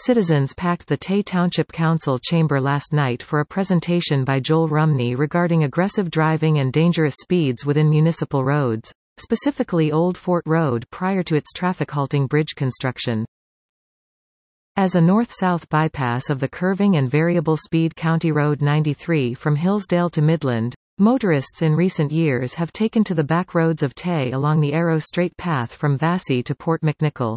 Citizens packed the Tay Township Council chamber last night for a presentation by Joel Rumney regarding aggressive driving and dangerous speeds within municipal roads, specifically Old Fort Road prior to its traffic-halting bridge construction. As a north-south bypass of the curving and variable-speed County Road 93 from Hillsdale to Midland, motorists in recent years have taken to the back roads of Tay along the Arrow Straight path from Vassy to Port McNichol.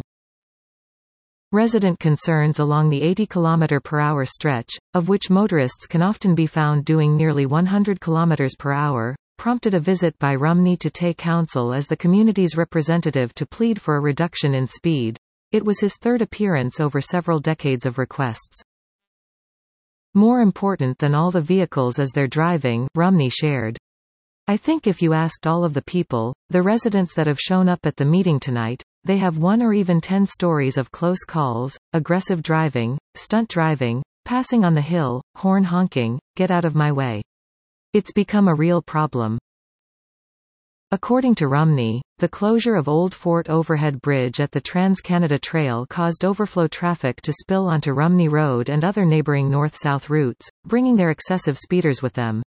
Resident concerns along the 80 km/h stretch, of which motorists can often be found doing nearly 100 km/h, prompted a visit by Rumney to Tay Council as the community's representative to plead for a reduction in speed. It was his third appearance over several decades of requests. More important than all the vehicles as they're driving, Rumney shared. I think if you asked all of the people, the residents that have shown up at the meeting tonight, they have 1 or even 10 stories of close calls, aggressive driving, stunt driving, passing on the hill, horn honking, get out of my way. It's become a real problem. According to Rumney, the closure of Old Fort Overhead Bridge at the Trans-Canada Trail caused overflow traffic to spill onto Rumney Road and other neighboring north-south routes, bringing their excessive speeders with them.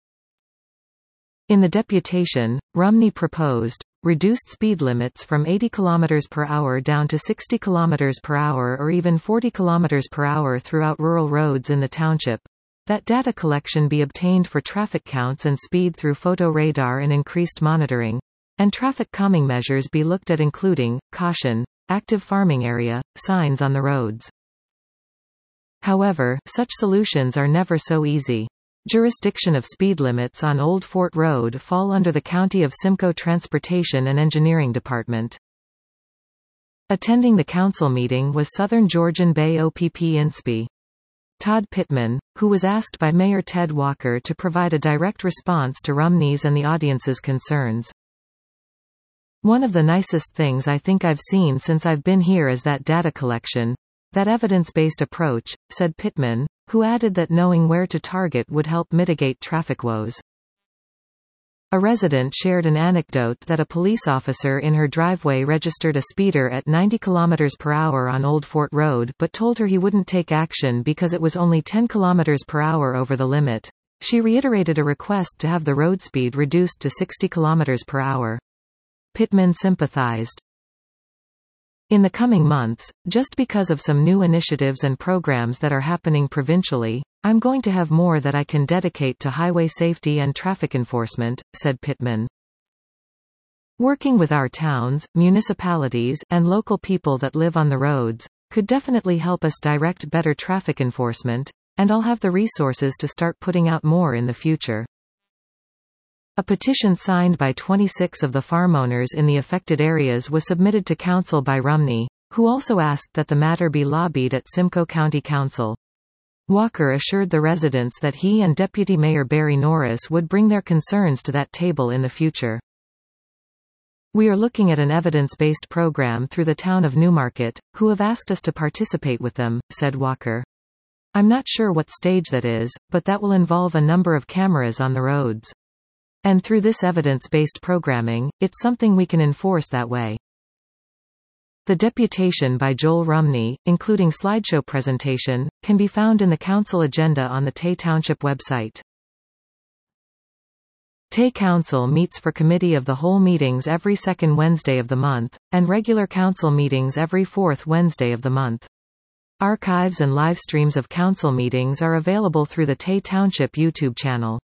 In the deputation, Rumney proposed reduced speed limits from 80 km/h down to 60 km/h or even 40 km/h throughout rural roads in the township. That data collection be obtained for traffic counts and speed through photo radar and increased monitoring. And traffic calming measures be looked at including, caution, active farming area, signs on the roads. However, such solutions are never so easy. Jurisdiction of speed limits on Old Fort Road fall under the County of Simcoe Transportation and Engineering Department. Attending the council meeting was Southern Georgian Bay OPP INSPE. Todd Pittman, who was asked by Mayor Ted Walker to provide a direct response to Rumney's and the audience's concerns. One of the nicest things I think I've seen since I've been here is that data collection, that evidence-based approach, said Pittman, who added that knowing where to target would help mitigate traffic woes. A resident shared an anecdote that a police officer in her driveway registered a speeder at 90 km/h on Old Fort Road but told her he wouldn't take action because it was only 10 km/h over the limit. She reiterated a request to have the road speed reduced to 60 km/h. Pittman sympathized. In the coming months, just because of some new initiatives and programs that are happening provincially, I'm going to have more that I can dedicate to highway safety and traffic enforcement, said Pittman. Working with our towns, municipalities, and local people that live on the roads could definitely help us direct better traffic enforcement, and I'll have the resources to start putting out more in the future. A petition signed by 26 of the farm owners in the affected areas was submitted to council by Rumney, who also asked that the matter be lobbied at Simcoe County Council. Walker assured the residents that he and Deputy Mayor Barry Norris would bring their concerns to that table in the future. We are looking at an evidence-based program through the town of Newmarket, who have asked us to participate with them, said Walker. I'm not sure what stage that is, but that will involve a number of cameras on the roads. And through this evidence-based programming, it's something we can enforce that way. The deputation by Joel Rumney, including slideshow presentation, can be found in the council agenda on the Tay Township website. Tay Council meets for committee of the whole meetings every second Wednesday of the month, and regular council meetings every fourth Wednesday of the month. Archives and live streams of council meetings are available through the Tay Township YouTube channel.